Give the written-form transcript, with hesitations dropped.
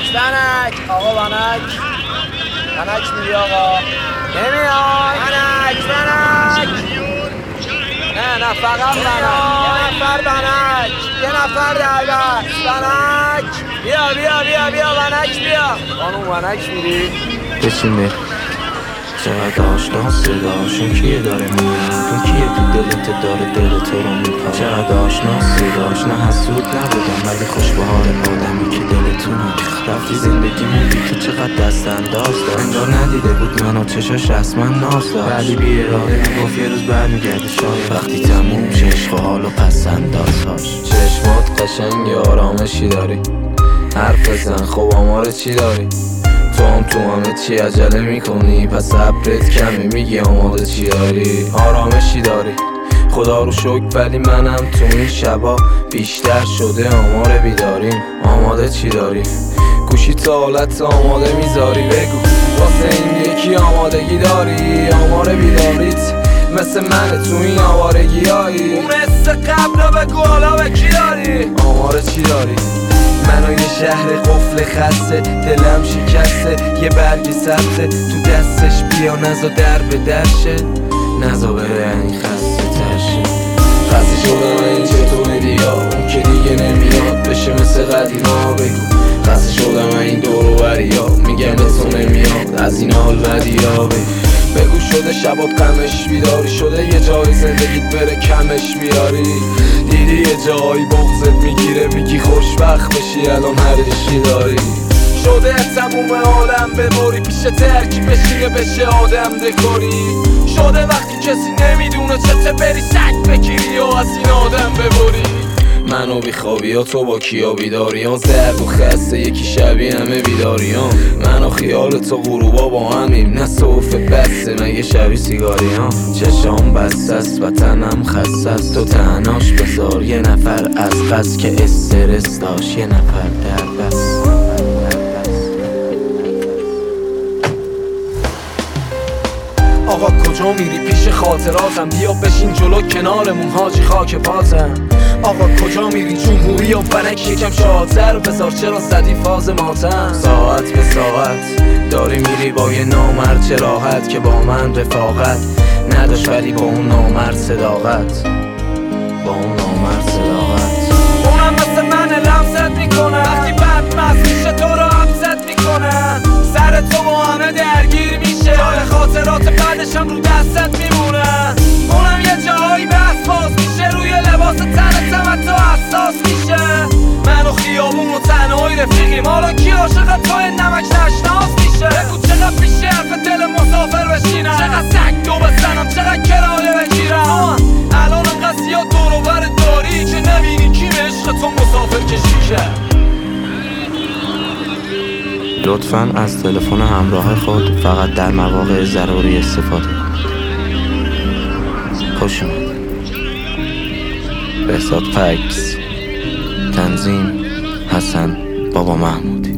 ونک آقا ونک میری آقا نمیای ونک نه فقط ونک یه نفر در بست ونک بیا ونک بیا خانوم ونک میری بچین میری چقدر آشنا صداشون کیه داره میاد اون کیه تو دلت داره دل تو رو میپا چقدر آشنا صداش نه حسود نبودم ولی خوش به حال آدمی که دلتون رفتی زندگیمون بی تو چقدر دست انداز داشت انگار ندیده بود منو چشاش رسما ناز داشت ولی بی اراده میگفت یه روز برمیگرده شاید وقتی تموم شه عشق و حال و پس اندازهاش چشمات قشنگ آرامشی داری حرف بزن خب آمار چی داری تو همه چی عجله میکنی پس صبرت کمی میگی آماده چی داری آرامشی داری خدا رو شکر ولی منم تو این شبا بیشتر شده آمار بیداریم آماده چی داری گوشی تا حالت آماده میذاری بگو واسه این یکی آمادگی داری آمار بیداریت مثل من تو این آوارگیایی اون حس قبل رو بگو حالا به کی داری آمار چی داری منو یه شهر قفل خسته دلم شکسته یه برگ سبزه تو دستش بیا نزا در به درشه نزا بره این خسته ترشه خسته شدم این چطوری بیا اون که دیگه نمیاد بشه مثل قدیما بگو خسته شدم این دور و بریا میگم به تو نمیاد از این حال بدیا بگو شده شبات غمش بیداری شده یه جایی زندگیت بره کمش بیاری دیدی یه جایی بغضت میگیره میگی خوشبخت بشی الان هر عشقی داری شده تموم عالم ببری پیش ترکی بشینه بشه آدم دکاری شده وقتی کسی نمیدونه چته بری سگ بگیری و از این آدم ببری منو بیخوابی ها تو با کیا بیداریان زرد و خسته یکی شبیه همه بیداریان منو خیال تو غروبا با همیم نه صوفه بسته مگه شبیه سیگاریان چشام بسته است و تنم خسته است تو تنهاش بذار یه نفر از قصد که استرس داشت یه نفر در بس آقا کجا میری پیش خاطراتم بیا بشین جلو کنارمون حاجی خاک پاتم آقا کجا میری جمهوری و ونک یکم شادتر بذار چرا زدی فاز ماتم ساعت به ساعت داری میری با یه نامرد چه راحت که با من رفاقت نداشت ولی با اون نامرد صداقت اونم مثل من لمست میکنه وقتی بد مست میشه تو رو حبست میکنه سر تو با همه درگیر میشه جای خاطرات بعدشم رو دستت میمونه اونم یه جایی بحث باز میشه روی لباس تنتم تو حساس میشه من و خیابون و تنهایی رفیقیم حالا کی عاشق توی نمک نشناس میشه بگو چقدر پیشه حرف دل مسافر بشینم چقدر سگ دو بزنم چقدر کرایه بگیرم الان انقدر زیاد دور و بر داری که نبینی کی به عشق تو مسافر کشی کرد لطفاً از تلفن همراه خود فقط در مواقع ضروری استفاده کنید. خوش اومد. بهزاد فکس تنظیم حسن بابا محمودی.